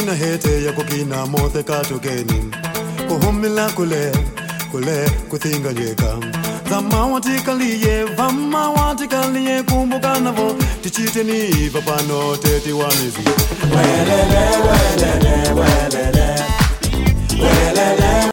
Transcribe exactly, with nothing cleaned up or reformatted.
Kina hete ya kukina mote katokeni Kuhumila kule, kule kuthinga jeka Zama watikaliye, vama watikaliye kumbuka navo Tichite ni vapano teti wamizi Welele, welele, welele Welele